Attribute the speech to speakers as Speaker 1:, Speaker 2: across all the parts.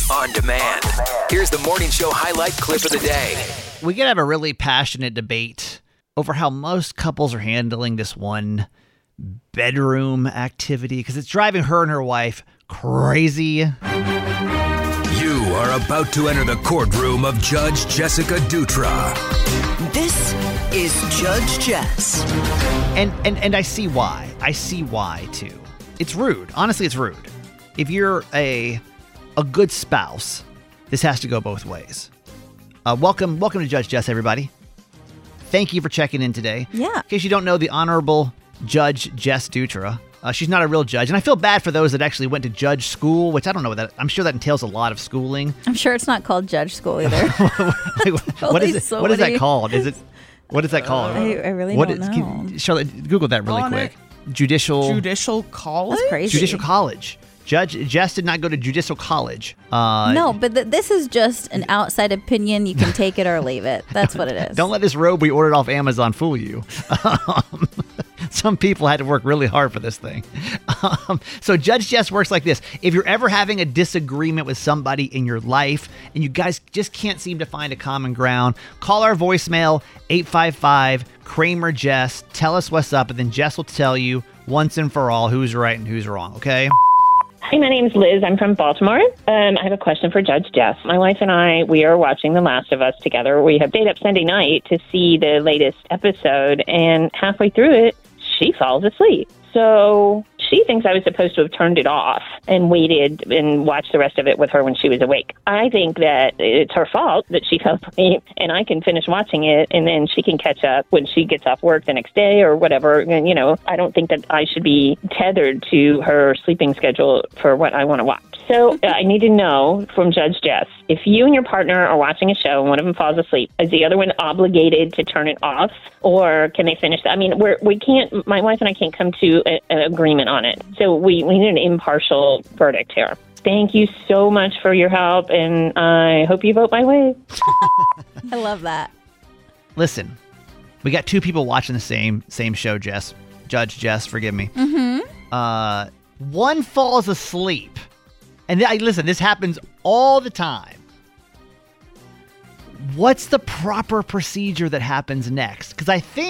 Speaker 1: On demand. Here's the morning show highlight clip of the day.
Speaker 2: We could have a really passionate debate over how most couples are handling this one bedroom activity because it's driving her and her wife crazy.
Speaker 1: You are about to enter the courtroom of Judge Jessica Dutra.
Speaker 3: This is Judge Jess.
Speaker 2: And I see why. I see why, too. It's rude. Honestly, it's rude. If you're a good spouse, this has to go both ways. Welcome to Judge Jess, everybody. Thank you for checking in today.
Speaker 4: Yeah.
Speaker 2: In case you don't know, the Honorable Judge Jess Dutra. She's not a real judge. And I feel bad for those that actually went to judge school, which I don't know what that. I'm sure that entails a lot of schooling.
Speaker 4: I'm sure it's not called judge school either.
Speaker 2: What is it? What is that called? What is that called?
Speaker 4: I really don't know.
Speaker 2: Charlotte, Google that really quick. Judicial
Speaker 4: college? That's crazy.
Speaker 2: Judicial college. Judge Jess did not go to judicial college.
Speaker 4: No, but this is just an outside opinion. You can take it or leave it. That's what it is.
Speaker 2: Don't let this robe we ordered off Amazon fool you. Some people had to work really hard for this thing. So Judge Jess works like this. If you're ever having a disagreement with somebody in your life and you guys just can't seem to find a common ground, call our voicemail, 855-KRAMER-JESS. Tell us what's up, and then Jess will tell you once and for all who's right and who's wrong, okay?
Speaker 5: Hi, my name's Liz. I'm from Baltimore. I have a question for Judge Jess. My wife and I, we are watching The Last of Us together. We have stayed up Sunday night to see the latest episode, and halfway through it, she falls asleep. So she thinks I was supposed to have turned it off and waited and watched the rest of it with her when she was awake. I think that it's her fault that she fell asleep, and I can finish watching it, and then she can catch up when she gets off work the next day or whatever. And, I don't think that I should be tethered to her sleeping schedule for what I want to watch. So I need to know from Judge Jess, if you and your partner are watching a show and one of them falls asleep, is the other one obligated to turn it off, or can they finish? I mean, we can't, my wife and I can't come to an agreement on it. So we need an impartial verdict here. Thank you so much for your help, and I hope you vote my way.
Speaker 4: I love that.
Speaker 2: Listen, we got two people watching the same show, Jess. Judge Jess, forgive me.
Speaker 4: Mm-hmm.
Speaker 2: One falls asleep. And listen, this happens all the time. What's the proper procedure that happens next? Because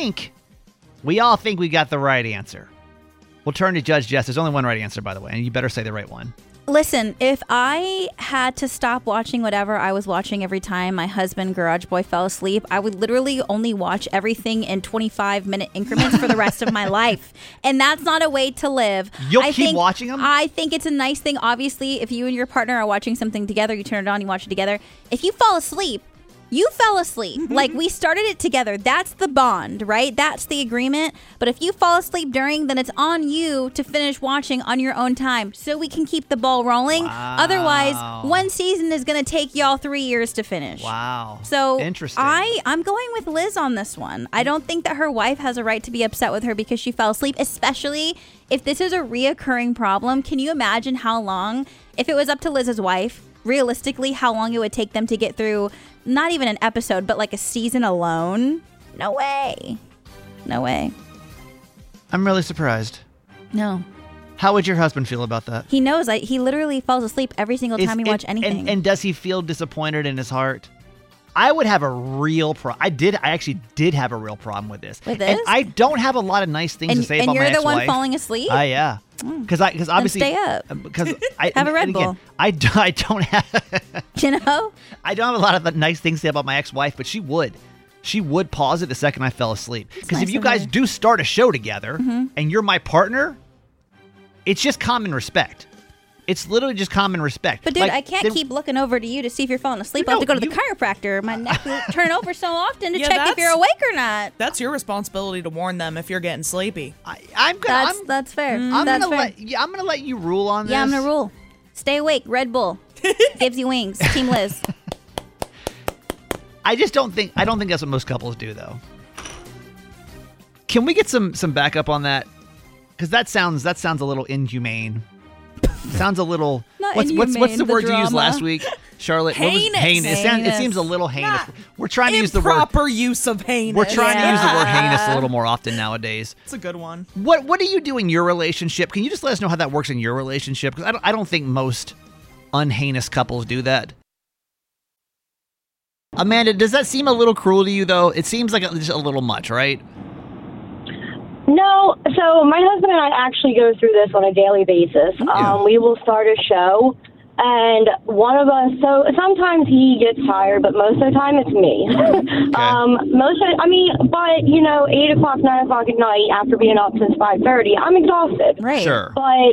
Speaker 2: we all think we got the right answer. We'll turn to Judge Jess. There's only one right answer, by the way, and you better say the right one.
Speaker 4: Listen, if I had to stop watching whatever I was watching every time my husband, Garage Boy, fell asleep, I would literally only watch everything in 25-minute increments for the rest of my life. And that's not a way to live.
Speaker 2: You'll keep watching them?
Speaker 4: I think it's a nice thing. Obviously, if you and your partner are watching something together, you turn it on, you watch it together. If you fall asleep, you fell asleep.
Speaker 2: Mm-hmm.
Speaker 4: Like, we started it together. That's the bond, right? That's the agreement. But if you fall asleep during, then it's on you to finish watching on your own time so we can keep the ball rolling.
Speaker 2: Wow.
Speaker 4: Otherwise, one season is going to take y'all 3 years to finish.
Speaker 2: Wow.
Speaker 4: So
Speaker 2: interesting.
Speaker 4: I'm going with Liz on this one. I don't think that her wife has a right to be upset with her because she fell asleep, especially if this is a reoccurring problem. Can you imagine how long, if it was up to Liz's wife, realistically, how long it would take them to get through not even an episode, but like a season alone? No way. No way.
Speaker 2: I'm really surprised.
Speaker 4: No.
Speaker 2: How would your husband feel about that?
Speaker 4: He knows. He literally falls asleep every single time we watch anything.
Speaker 2: And does he feel disappointed in his heart? I would have a real problem. I actually did have a real problem with this.
Speaker 4: With this?
Speaker 2: And I don't have a lot to say about my ex-wife.
Speaker 4: And you're the one falling asleep?
Speaker 2: Yeah. Because obviously,
Speaker 4: then stay up.
Speaker 2: Because I
Speaker 4: have a Red Bull.
Speaker 2: I don't have.
Speaker 4: I don't
Speaker 2: have a lot of nice things to say about my ex-wife, but she would pause it the second I fell asleep. Because if you guys do start a show together and you're my partner, it's just common respect. It's literally just common respect.
Speaker 4: But dude, I can't keep looking over to you to see if you're falling asleep. I'll have to go to the chiropractor. My neck will turn over so often to check if you're awake or not.
Speaker 6: That's your responsibility to warn them if you're getting sleepy.
Speaker 4: That's fair.
Speaker 2: I'm gonna let you rule on this.
Speaker 4: Yeah, I'm gonna rule. Stay awake. Red Bull gives you wings. Team Liz.
Speaker 2: I don't think that's what most couples do, though. Can we get some backup on that? Because that sounds a little inhumane. Sounds a little. What's the word you used last week, Charlotte?
Speaker 6: Heinous.
Speaker 2: Heinous. It seems a little heinous. We're trying to use the word.
Speaker 6: Improper use of heinous.
Speaker 2: We're trying to use the word heinous a little more often nowadays.
Speaker 6: It's a good one.
Speaker 2: What do you do in your relationship? Can you just let us know how that works in your relationship? Because I don't think most unheinous couples do that. Amanda, does that seem a little cruel to you, though? It seems like just a little much, right?
Speaker 7: No, so my husband and I actually go through this on a daily basis.
Speaker 2: Yeah.
Speaker 7: We will start a show, and one of us, so sometimes he gets tired, but most of the time it's me. But, 8 o'clock, 9 o'clock at night after being up since 5:30, I'm exhausted.
Speaker 4: Right.
Speaker 2: Sure.
Speaker 7: But,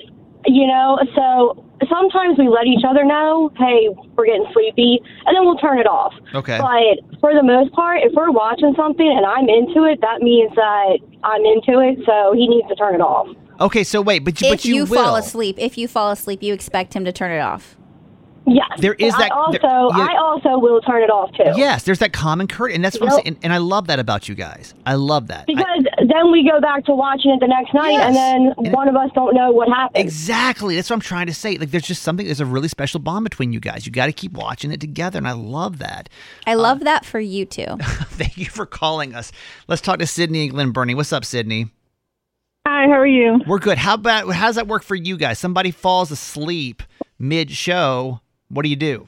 Speaker 7: so sometimes we let each other know, hey, we're getting sleepy, and then we'll turn it off.
Speaker 2: Okay.
Speaker 7: But for the most part, if we're watching something and I'm into it, that means that I'm into it, so he needs to turn it off.
Speaker 2: Okay, so wait, but
Speaker 4: If
Speaker 2: you
Speaker 4: you
Speaker 2: will.
Speaker 4: fall asleep, you expect him to turn it off.
Speaker 7: Yes.
Speaker 2: There is that-
Speaker 7: I also will turn it off, too.
Speaker 2: Yes, there's that common courtesy, and that's what I'm saying. And I love that about you guys. I love that.
Speaker 7: Because then we go back to watching it the next night,
Speaker 2: Yes.
Speaker 7: and then one of us don't know what happened.
Speaker 2: Exactly. That's what I'm trying to say. Like, there's a really special bond between you guys. You got to keep watching it together, and I love that.
Speaker 4: I love that for you too.
Speaker 2: Thank you for calling us. Let's talk to Sydney and Glen Burnie. What's up, Sydney?
Speaker 8: Hi, how are you?
Speaker 2: We're good. How does that work for you guys? Somebody falls asleep mid-show. What do you do?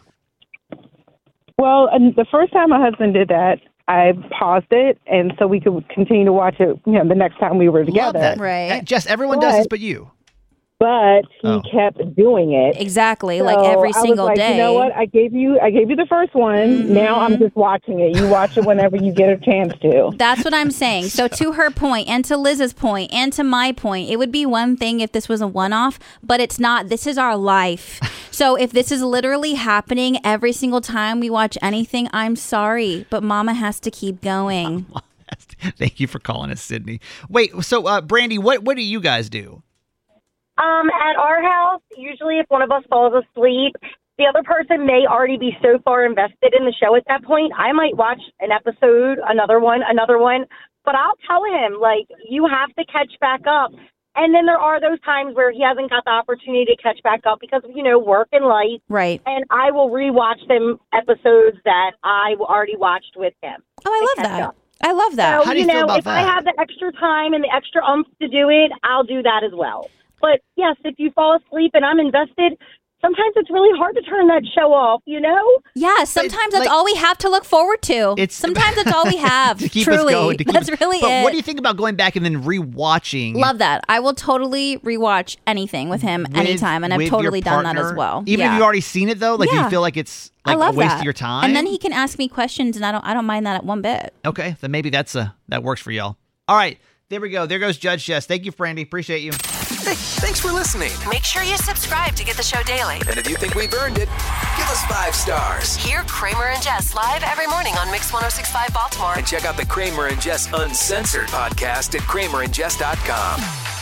Speaker 8: Well, the first time my husband did that, I paused it, and so we could continue to watch it, the next time we were together.
Speaker 2: Love that.
Speaker 4: Right.
Speaker 2: Jess, everyone does this but you.
Speaker 8: But he kept doing it.
Speaker 4: Exactly,
Speaker 8: So
Speaker 4: like every single
Speaker 8: I was like,
Speaker 4: day.
Speaker 8: You know what? I gave you the first one. Now I'm just watching it. You watch it whenever you get a chance to.
Speaker 4: That's what I'm saying. So to her point, and to Liz's point, and to my point, it would be one thing if this was a one-off, but it's not. This is our life. So if this is literally happening every single time we watch anything, I'm sorry, but Mama has to keep going.
Speaker 2: Thank you for calling us, Sydney. Wait, so Brandy, what do you guys do?
Speaker 7: At our house, usually if one of us falls asleep, the other person may already be so far invested in the show at that point. I might watch an episode, another one, but I'll tell him, like, you have to catch back up. And then there are those times where he hasn't got the opportunity to catch back up because of, work and life.
Speaker 4: Right.
Speaker 7: And I will rewatch them episodes that I already watched with him.
Speaker 4: Oh, I love that. I love that.
Speaker 7: So,
Speaker 2: How do you feel about
Speaker 7: if I
Speaker 2: that?
Speaker 7: have the extra time and the extra oomph to do it, I'll do that as well. But, yes, if you fall asleep and I'm invested, sometimes it's really hard to turn that show off,
Speaker 4: Yeah, sometimes that's
Speaker 2: like-
Speaker 4: all we have to look forward to.
Speaker 2: It's-
Speaker 4: Sometimes that's all we have.
Speaker 2: To keep
Speaker 4: Truly.
Speaker 2: us going.
Speaker 4: That's really
Speaker 2: but
Speaker 4: it.
Speaker 2: what do you think about going back and then rewatching?
Speaker 4: Love that. I will totally rewatch anything with him anytime, and I've
Speaker 2: with
Speaker 4: totally
Speaker 2: your
Speaker 4: done that
Speaker 2: partner?
Speaker 4: as well.
Speaker 2: Even if
Speaker 4: Yeah.
Speaker 2: you've already seen it, though? Like, do you
Speaker 4: Yeah.
Speaker 2: feel like it's
Speaker 4: I
Speaker 2: like a
Speaker 4: love
Speaker 2: waste
Speaker 4: that.
Speaker 2: of your time?
Speaker 4: And then he can ask me questions, and I don't mind that at one bit.
Speaker 2: Okay, then maybe that works for y'all. All right, there we go. There goes Judge Jess. Thank you, Brandy. Appreciate you.
Speaker 1: Hey, thanks for listening.
Speaker 3: Make sure you subscribe to get the show daily.
Speaker 1: And if you think we've earned it, give us 5 stars.
Speaker 3: Hear Kramer and Jess live every morning on Mix 106.5 Baltimore.
Speaker 1: And check out the Kramer and Jess Uncensored podcast at kramerandjess.com.